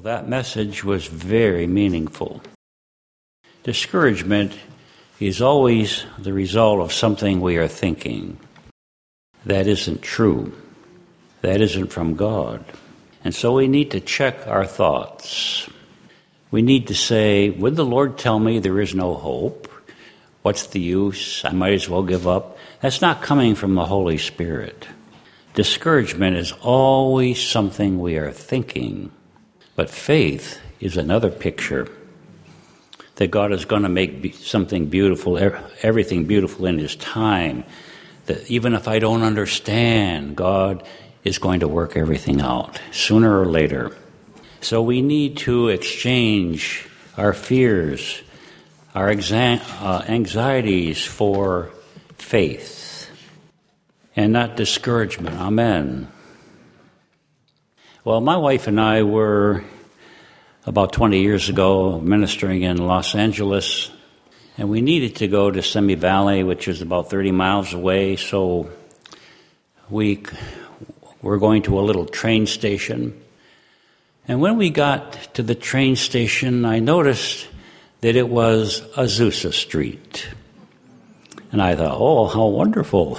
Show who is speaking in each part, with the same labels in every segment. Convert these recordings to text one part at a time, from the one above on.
Speaker 1: that message was very meaningful. Discouragement is always the result of something we are thinking. That isn't true. That isn't from God. And so we need to check our thoughts. We need to say, would the Lord tell me there is no hope? What's the use? I might as well give up. That's not coming from the Holy Spirit. Discouragement is always something we are thinking. But faith is another picture. That God is going to make something beautiful, everything beautiful in His time. That even if I don't understand, God is going to work everything out, sooner or later. So we need to exchange our fears, our anxieties for faith, and not discouragement. Amen. Well, my wife and I were about 20 years ago ministering in Los Angeles, and we needed to go to Simi Valley, which is about 30 miles away, so we were going to a little train station. And when we got to the train station, I noticed that it was Azusa Street. And I thought, oh, how wonderful.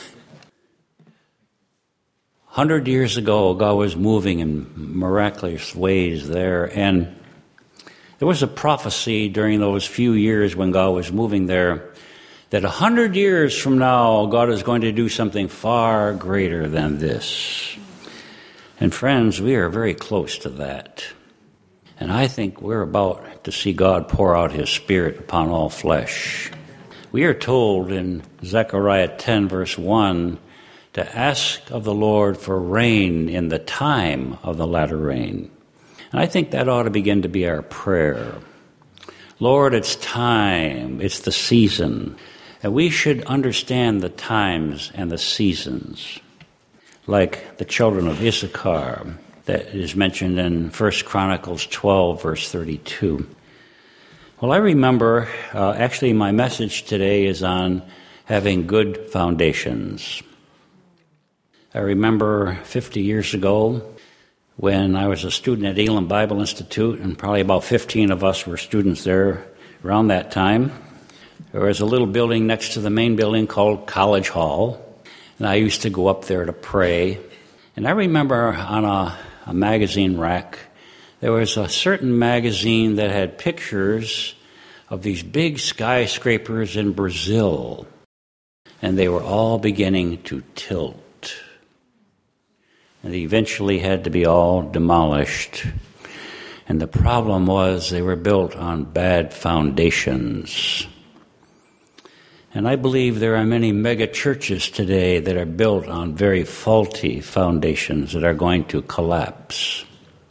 Speaker 1: 100 years ago, God was moving in miraculous ways there. And there was a prophecy during those few years when God was moving there that 100 years from now, God is going to do something far greater than this. And friends, we are very close to that. And I think we're about to see God pour out His Spirit upon all flesh. We are told in Zechariah 10, verse 1, to ask of the Lord for rain in the time of the latter rain. And I think that ought to begin to be our prayer. Lord, it's time, it's the season. And we should understand the times and the seasons, like the children of Issachar that is mentioned in 1 Chronicles 12, verse 32. Well, I remember, actually my message today is on having good foundations. I remember 50 years ago when I was a student at Elam Bible Institute, and probably about 15 of us were students there around that time. There was a little building next to the main building called College Hall, and I used to go up there to pray. And I remember on a magazine rack, there was a certain magazine that had pictures of these big skyscrapers in Brazil, and they were all beginning to tilt. And they eventually had to be all demolished. And the problem was they were built on bad foundations. And I believe there are many mega churches today that are built on very faulty foundations that are going to collapse.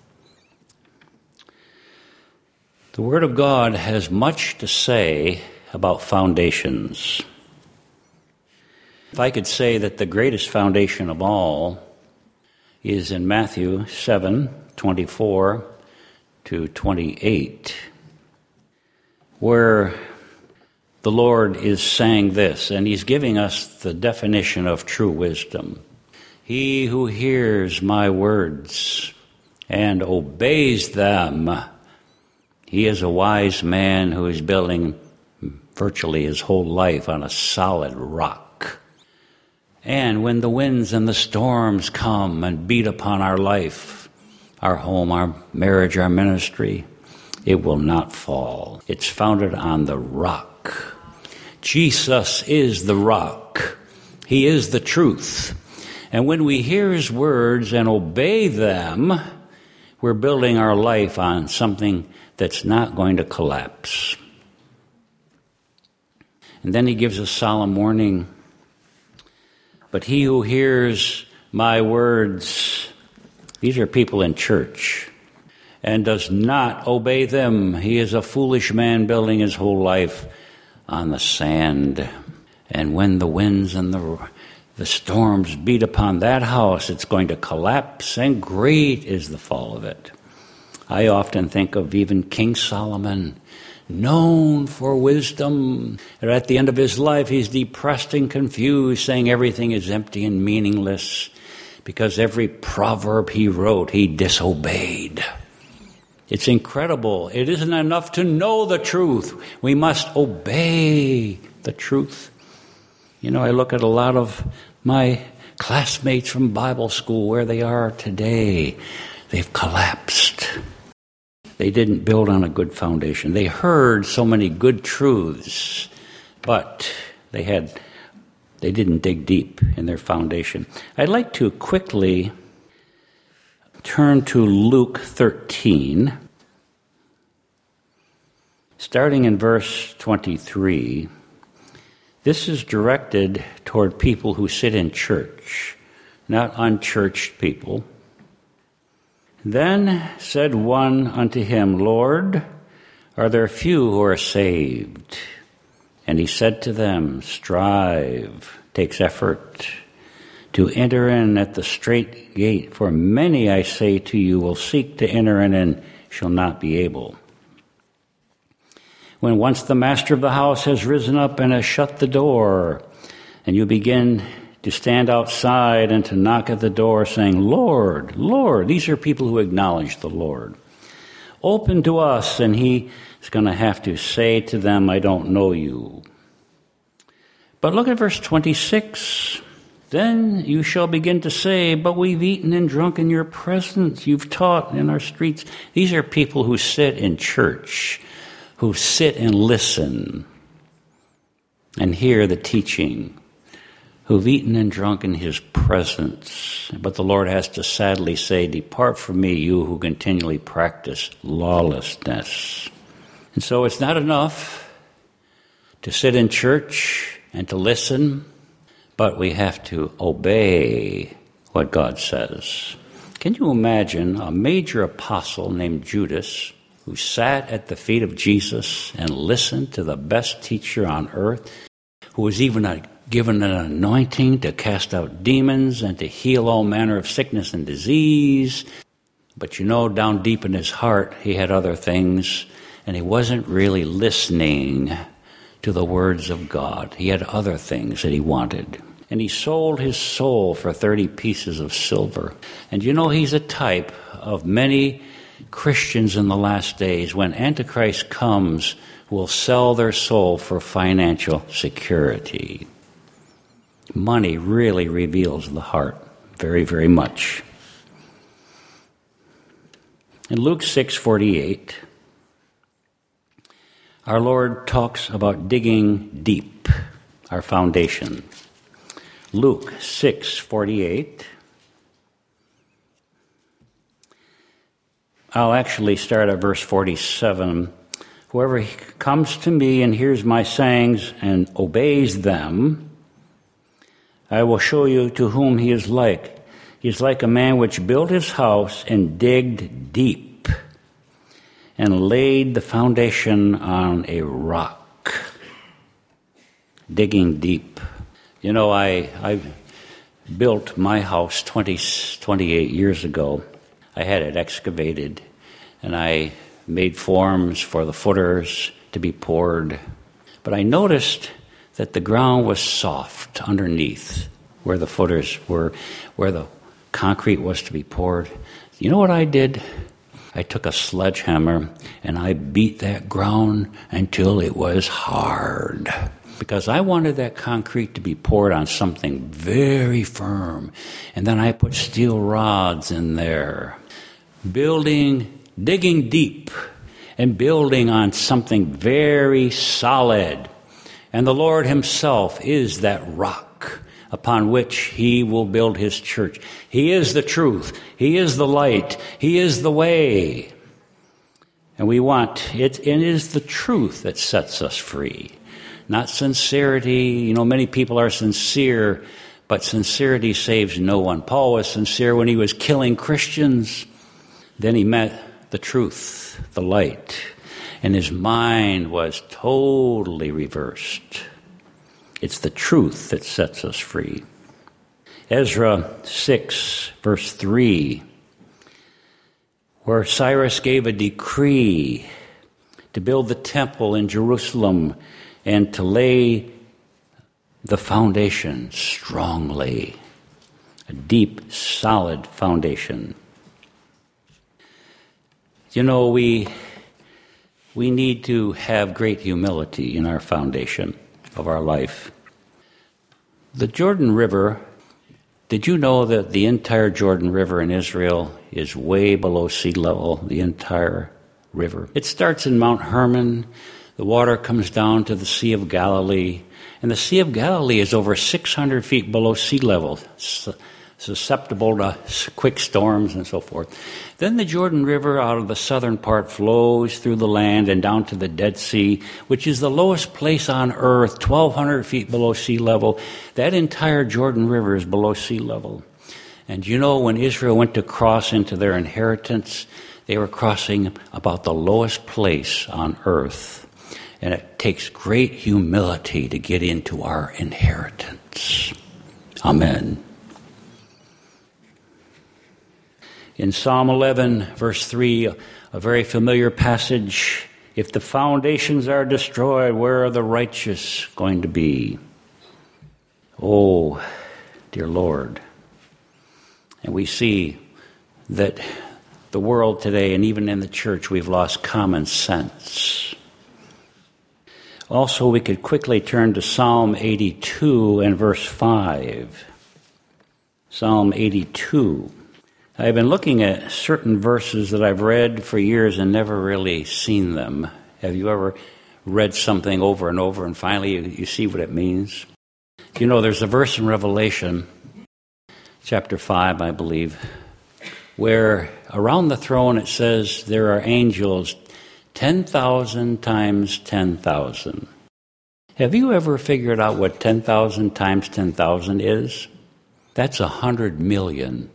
Speaker 1: The Word of God has much to say about foundations. If I could say that the greatest foundation of all is in Matthew 7:24 to 28, where the Lord is saying this, and He's giving us the definition of true wisdom. He who hears my words and obeys them, he is a wise man who is building virtually his whole life on a solid rock. And when the winds and the storms come and beat upon our life, our home, our marriage, our ministry, it will not fall. It's founded on the rock. Jesus is the rock. He is the truth. And when we hear His words and obey them, we're building our life on something that's not going to collapse. And then He gives a solemn warning. But he who hears my words, these are people in church, and does not obey them, he is a foolish man building his whole life on the sand. And when the winds and the storms beat upon that house, it's going to collapse, and great is the fall of it. I often think of even King Solomon, known for wisdom. And at the end of his life, he's depressed and confused, saying everything is empty and meaningless, because every proverb he wrote, he disobeyed. It's incredible. It isn't enough to know the truth. We must obey the truth. You know, I look at a lot of my classmates from Bible school, where they are today. They've collapsed. They didn't build on a good foundation. They heard so many good truths, but they didn't dig deep in their foundation. I'd like to quickly turn to Luke 13, starting in verse 23. This is directed toward people who sit in church, not unchurched people. Then said one unto him, Lord, are there few who are saved? And he said to them, strive, takes effort, to enter in at the strait gate. For many, I say to you, will seek to enter in and shall not be able. When once the master of the house has risen up and has shut the door, and you begin to stand outside and to knock at the door, saying, Lord, Lord, these are people who acknowledge the Lord. Open to us, and he is going to have to say to them, I don't know you. But look at verse 26. Then you shall begin to say, but we've eaten and drunk in your presence. You've taught in our streets. These are people who sit in church, who sit and listen and hear the teaching, who've eaten and drunk in his presence. But the Lord has to sadly say, depart from me, you who continually practice lawlessness. And so it's not enough to sit in church and to listen, but we have to obey what God says. Can you imagine a major apostle named Judas who sat at the feet of Jesus and listened to the best teacher on earth, who was even given an anointing to cast out demons and to heal all manner of sickness and disease? But you know, down deep in his heart, he had other things, and he wasn't really listening to the words of God. He had other things that he wanted. And he sold his soul for 30 pieces of silver. And you know, he's a type of many Christians in the last days. When Antichrist comes, will sell their soul for financial security. Money really reveals the heart very, very much. In Luke 6:48, our Lord talks about digging deep, our foundation. Luke 6:48. I'll actually start at verse 47. Whoever comes to me and hears my sayings and obeys them, I will show you to whom he is like. He is like a man which built his house and digged deep and laid the foundation on a rock. Digging deep. You know, I built my house 28 years ago. I had it excavated, and I made forms for the footers to be poured. But I noticed that the ground was soft underneath where the footers were, where the concrete was to be poured. You know what I did? I took a sledgehammer and I beat that ground until it was hard, because I wanted that concrete to be poured on something very firm. And then I put steel rods in there, digging deep and building on something very solid. And the Lord himself is that rock upon which he will build his church. He is the truth. He is the light. He is the way. And we want it. It is the truth that sets us free, not sincerity. You know, many people are sincere, but sincerity saves no one. Paul was sincere when he was killing Christians. Then he met the truth, the light, and his mind was totally reversed. It's the truth that sets us free. Ezra 6, verse 3, where Cyrus gave a decree to build the temple in Jerusalem and to lay the foundation strongly, a deep, solid foundation. You know, we need to have great humility in our foundation of our life. The Jordan River, did you know that the entire Jordan River in Israel is way below sea level, the entire river? It starts in Mount Hermon. The water comes down to the Sea of Galilee. And the Sea of Galilee is over 600 feet below sea level, susceptible to quick storms and so forth. Then the Jordan River out of the southern part flows through the land and down to the Dead Sea, which is the lowest place on earth, 1,200 feet below sea level. That entire Jordan River is below sea level. And you know, when Israel went to cross into their inheritance, they were crossing about the lowest place on earth. And it takes great humility to get into our inheritance. Amen. In Psalm 11, verse 3, a very familiar passage, if the foundations are destroyed, where are the righteous going to be? Oh, dear Lord. And we see that the world today, and even in the church, we've lost common sense. Also, we could quickly turn to Psalm 82 and verse 5. Psalm 82. I've been looking at certain verses that I've read for years and never really seen them. Have you ever read something over and over and finally you see what it means? You know, there's a verse in Revelation, chapter 5, I believe, where around the throne it says there are angels 10,000 times 10,000. Have you ever figured out what 10,000 times 10,000 is? That's 100 million.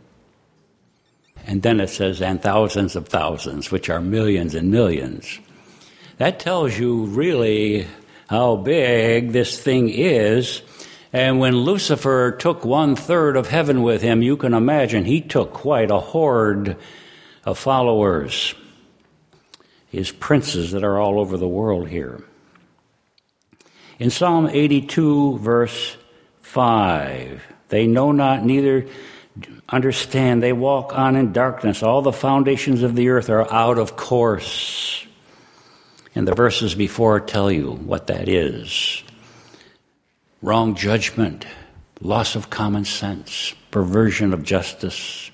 Speaker 1: And then it says, and thousands of thousands, which are millions and millions. That tells you really how big this thing is. And when Lucifer took 1/3 of heaven with him, you can imagine he took quite a horde of followers. His princes that are all over the world here. In Psalm 82, verse 5, they know not, neither understand. They walk on in darkness. All the foundations of the earth are out of course. And the verses before tell you what that is. Wrong judgment, loss of common sense, perversion of justice.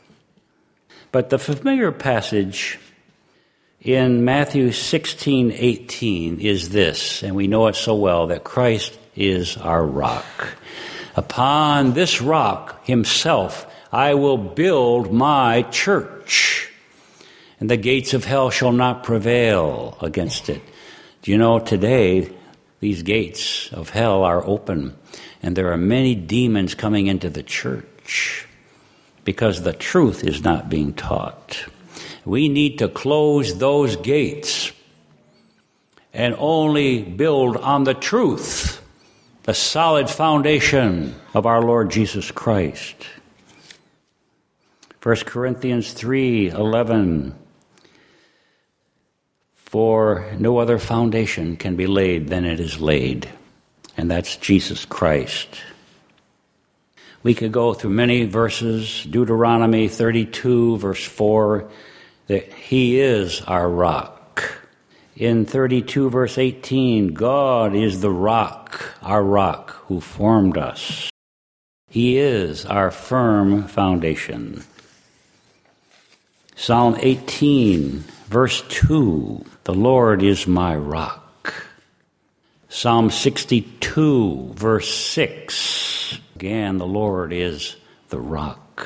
Speaker 1: But the familiar passage in Matthew 16:18 is this, and we know it so well, that Christ is our rock. Upon this rock himself I will build my church, and the gates of hell shall not prevail against it. Do you know, today these gates of hell are open, and there are many demons coming into the church because the truth is not being taught. We need to close those gates and only build on the truth, the solid foundation of our Lord Jesus Christ. 1 Corinthians 3:11, for no other foundation can be laid than it is laid, and that's Jesus Christ. We could go through many verses, Deuteronomy 32, verse 4, that he is our rock. In 32, verse 18, God is the rock, our rock, who formed us. He is our firm foundation. Psalm 18, verse 2, the Lord is my rock. Psalm 62, verse 6, again, the Lord is the rock.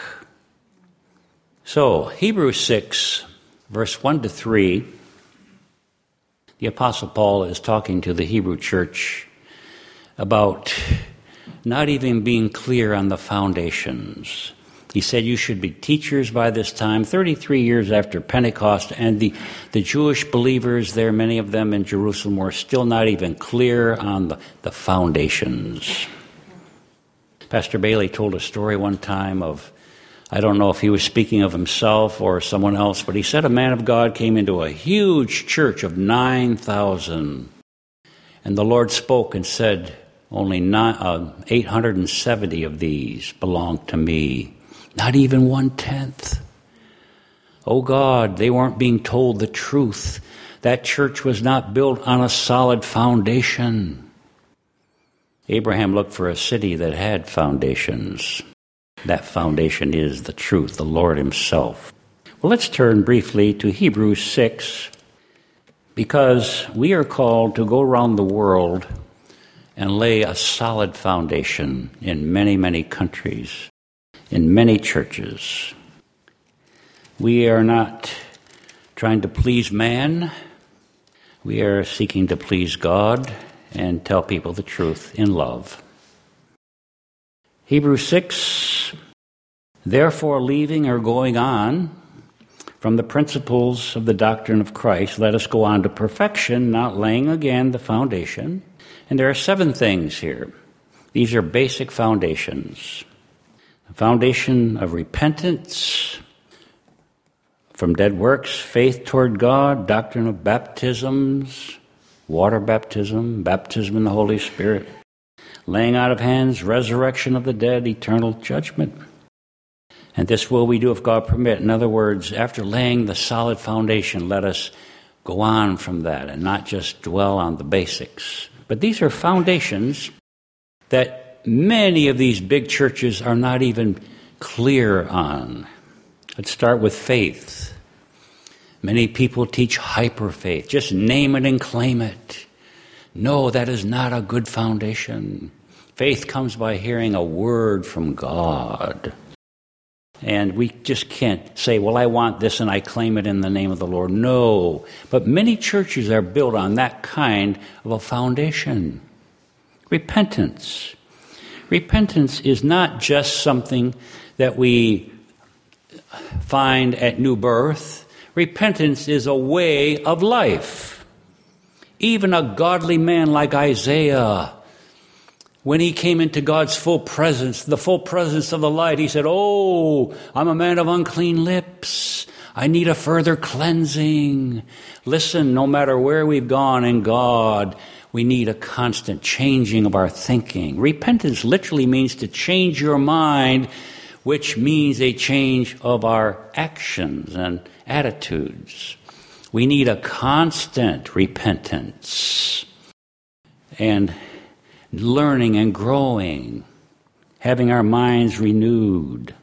Speaker 1: So, Hebrews 6, verse 1-3, the Apostle Paul is talking to the Hebrew church about not even being clear on the foundations. He said you should be teachers by this time, 33 years after Pentecost, and the Jewish believers there, many of them in Jerusalem, were still not even clear on the foundations. Pastor Bailey told a story one time of, I don't know if he was speaking of himself or someone else, but he said a man of God came into a huge church of 9,000, and the Lord spoke and said, only 870 of these belong to me. Not even 1/10. Oh God, they weren't being told the truth. That church was not built on a solid foundation. Abraham looked for a city that had foundations. That foundation is the truth, the Lord himself. Well, let's turn briefly to Hebrews 6, because we are called to go around the world and lay a solid foundation in many, many countries, in many churches. We are not trying to please man. We are seeking to please God and tell people the truth in love. Hebrews 6, therefore leaving or going on from the principles of the doctrine of Christ, let us go on to perfection, not laying again the foundation. And there are 7 things here. These are basic foundations. The foundation of repentance from dead works, faith toward God, doctrine of baptisms, water baptism, baptism in the Holy Spirit, laying out of hands, resurrection of the dead, eternal judgment. And this will we do if God permit. In other words, after laying the solid foundation, let us go on from that and not just dwell on the basics. But these are foundations that many of these big churches are not even clear on. Let's start with faith. Many people teach hyper-faith. Just name it and claim it. No, that is not a good foundation. Faith comes by hearing a word from God. And we just can't say, well, I want this and I claim it in the name of the Lord. No. But many churches are built on that kind of a foundation. Repentance. Repentance is not just something that we find at new birth. Repentance is a way of life. Even a godly man like Isaiah, when he came into God's full presence, the full presence of the light, he said, oh, I'm a man of unclean lips. I need a further cleansing. Listen, no matter where we've gone in God, we need a constant changing of our thinking. Repentance literally means to change your mind, which means a change of our actions and attitudes. We need a constant repentance and learning and growing, having our minds renewed.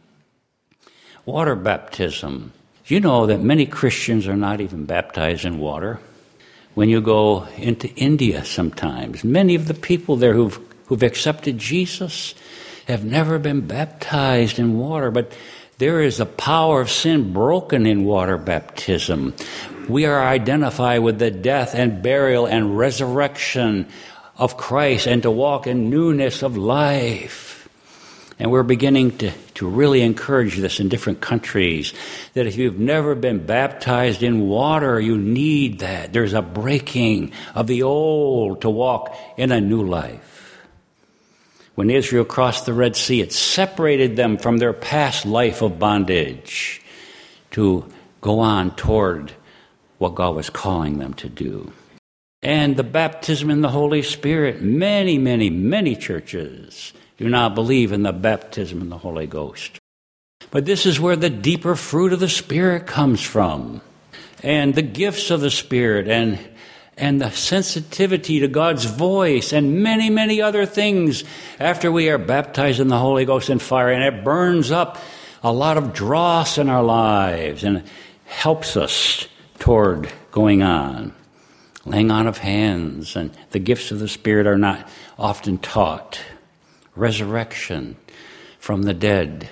Speaker 1: Water baptism. You know that many Christians are not even baptized in water. When you go into India sometimes, many of the people there who've accepted Jesus have never been baptized in water, but there is a power of sin broken in water baptism. We are identified with the death and burial and resurrection of Christ and to walk in newness of life. And we're beginning to really encourage this in different countries, that if you've never been baptized in water, you need that. There's a breaking of the old to walk in a new life. When Israel crossed the Red Sea, it separated them from their past life of bondage to go on toward what God was calling them to do. And the baptism in the Holy Spirit, many, many, many churches do not believe in the baptism in the Holy Ghost. But this is where the deeper fruit of the Spirit comes from. And the gifts of the Spirit and the sensitivity to God's voice and many, many other things after we are baptized in the Holy Ghost and fire. And it burns up a lot of dross in our lives and helps us toward going on. Laying on of hands and the gifts of the Spirit are not often taught. Resurrection from the dead.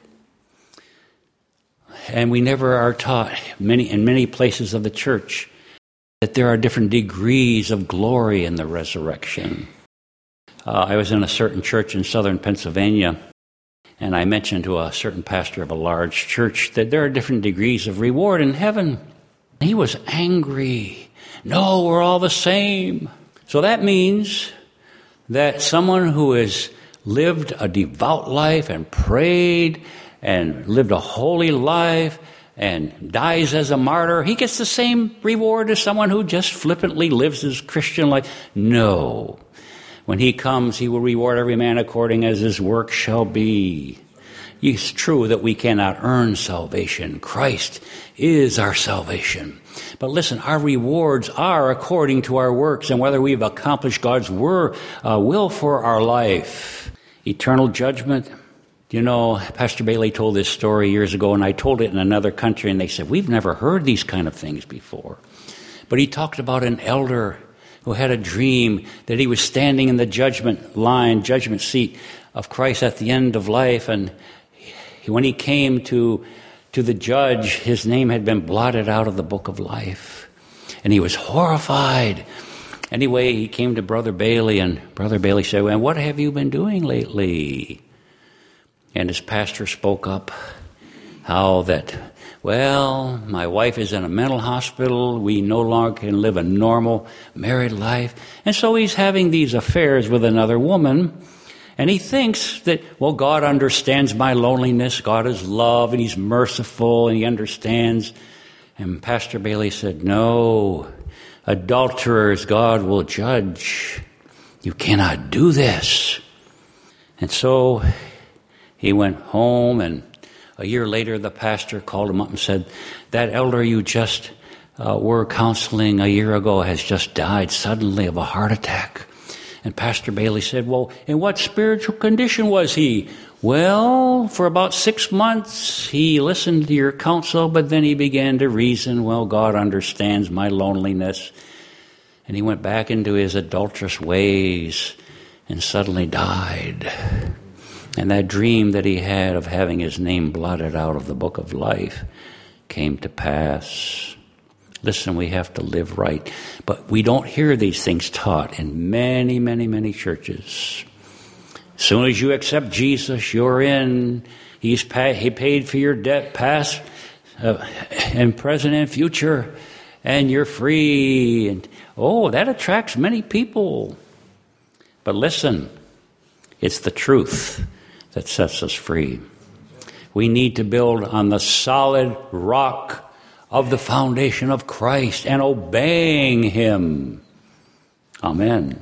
Speaker 1: And we never are taught in many places of the church that there are different degrees of glory in the resurrection. I was in a certain church in southern Pennsylvania, and I mentioned to a certain pastor of a large church that there are different degrees of reward in heaven. He was angry. No, we're all the same. So that means that someone who has lived a devout life and prayed and lived a holy life and dies as a martyr, he gets the same reward as someone who just flippantly lives his Christian life. No. When he comes, he will reward every man according as his work shall be. It's true that we cannot earn salvation. Christ is our salvation. But listen, our rewards are according to our works and whether we've accomplished God's will for our life. Eternal judgment. You know, Pastor Bailey told this story years ago, and I told it in another country, and they said, we've never heard these kind of things before. But he talked about an elder who had a dream that he was standing in the judgment seat of Christ at the end of life, and when he came to the judge, his name had been blotted out of the book of life. And he was horrified. Anyway, he came to Brother Bailey, and Brother Bailey said, well, what have you been doing lately? And his pastor spoke up how that, well, my wife is in a mental hospital. We no longer can live a normal married life. And so he's having these affairs with another woman. And he thinks that, well, God understands my loneliness. God is love, and he's merciful, and he understands. And Pastor Bailey said, no, adulterers God will judge. You cannot do this. And so he went home, and a year later the pastor called him up and said, that elder you just were counseling a year ago has just died suddenly of a heart attack. And Pastor Bailey said, well, in what spiritual condition was he? Well, for about 6 months, he listened to your counsel, but then he began to reason, well, God understands my loneliness. And he went back into his adulterous ways and suddenly died. And that dream that he had of having his name blotted out of the book of life came to pass. Listen, we have to live right. But we don't hear these things taught in many, many, many churches. As soon as you accept Jesus, you're in. He paid for your debt, past and present and future, and you're free. And that attracts many people. But listen, it's the truth that sets us free. We need to build on the solid rock of the foundation of Christ and obeying him. Amen.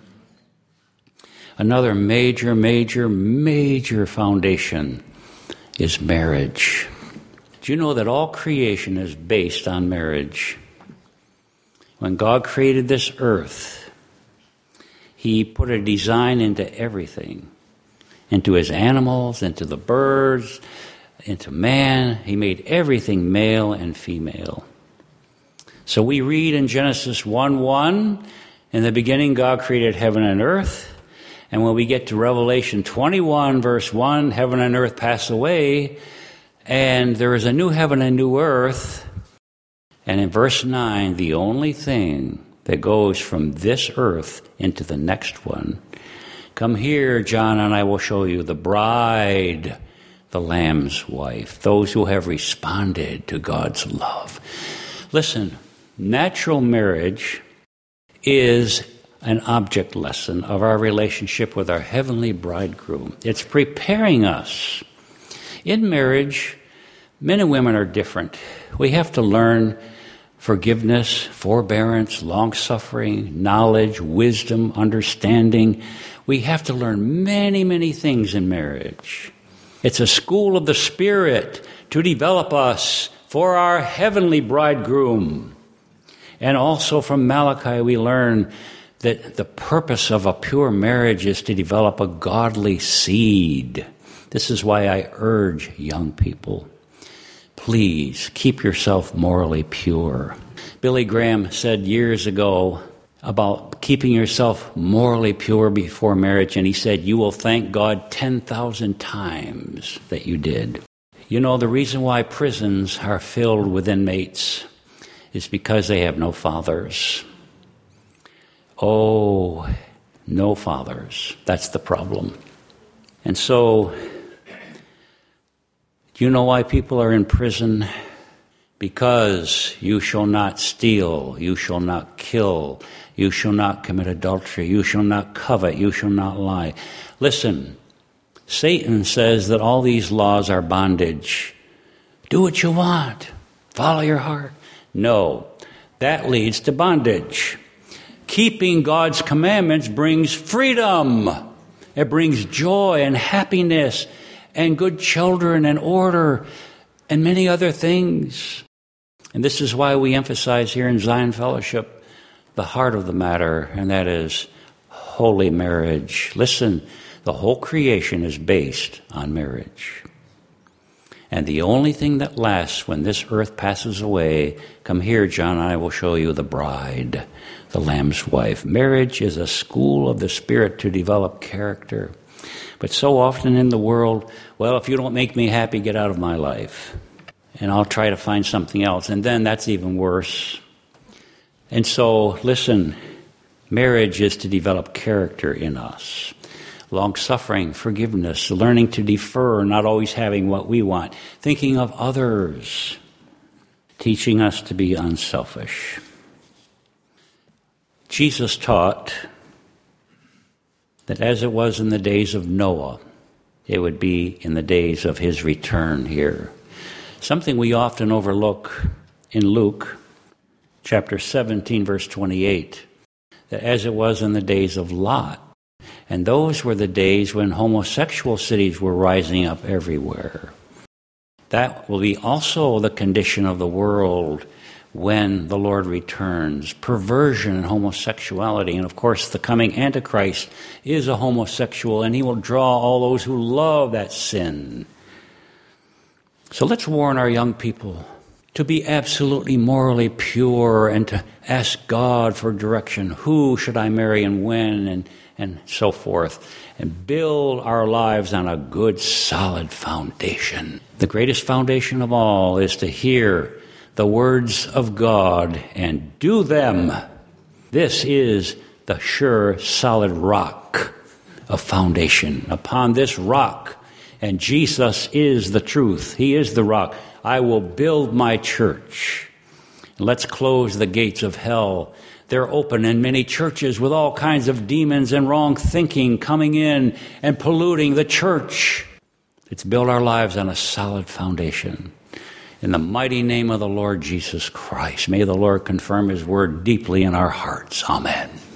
Speaker 1: Another major, major, major foundation is marriage. Do you know that all creation is based on marriage? When God created this earth, he put a design into everything, into his animals, into the birds, into man. He made everything male and female. So we read in Genesis 1:1, in the beginning God created heaven and earth. And when we get to Revelation 21, verse 1, heaven and earth pass away, and there is a new heaven and new earth. And in verse 9, the only thing that goes from this earth into the next one, come here, John, and I will show you the bride, the Lamb's wife, those who have responded to God's love. Listen, natural marriage is an object lesson of our relationship with our heavenly bridegroom. It's preparing us. In marriage, men and women are different. We have to learn forgiveness, forbearance, long-suffering, knowledge, wisdom, understanding. We have to learn many, many things in marriage. It's a school of the Spirit to develop us for our heavenly bridegroom. And also from Malachi we learn that the purpose of a pure marriage is to develop a godly seed. This is why I urge young people, please keep yourself morally pure. Billy Graham said years ago about keeping yourself morally pure before marriage, and he said, you will thank God 10,000 times that you did. You know, the reason why prisons are filled with inmates is because they have no fathers. Oh, no fathers. That's the problem. And so, do you know why people are in prison? Because you shall not steal, you shall not kill, you shall not commit adultery, you shall not covet, you shall not lie. Listen, Satan says that all these laws are bondage. Do what you want. Follow your heart. No, that leads to bondage. Keeping God's commandments brings freedom. It brings joy and happiness and good children and order and many other things. And this is why we emphasize here in Zion Fellowship the heart of the matter, and that is holy marriage. Listen, the whole creation is based on marriage. And the only thing that lasts when this earth passes away, come here, John, and I will show you the bride, the Lamb's wife. Marriage is a school of the Spirit to develop character. But so often in the world, well, if you don't make me happy, get out of my life. And I'll try to find something else. And then that's even worse. And so, listen, marriage is to develop character in us. Long-suffering, forgiveness, learning to defer, not always having what we want, thinking of others, teaching us to be unselfish. Jesus taught that as it was in the days of Noah, it would be in the days of his return here. Something we often overlook in Luke chapter 17, verse 28, that as it was in the days of Lot, and those were the days when homosexual cities were rising up everywhere. That will be also the condition of the world when the Lord returns. Perversion and homosexuality. And of course, the coming Antichrist is a homosexual, and he will draw all those who love that sin. So let's warn our young people to be absolutely morally pure and to ask God for direction. Who should I marry and when and so forth. And build our lives on a good, solid foundation. The greatest foundation of all is to hear the words of God and do them. This is the sure, solid rock of foundation. Upon this rock, and Jesus is the truth. He is the rock. I will build my church. Let's close the gates of hell. They're open in many churches with all kinds of demons and wrong thinking coming in and polluting the church. Let's build our lives on a solid foundation. In the mighty name of the Lord Jesus Christ, may the Lord confirm his word deeply in our hearts. Amen.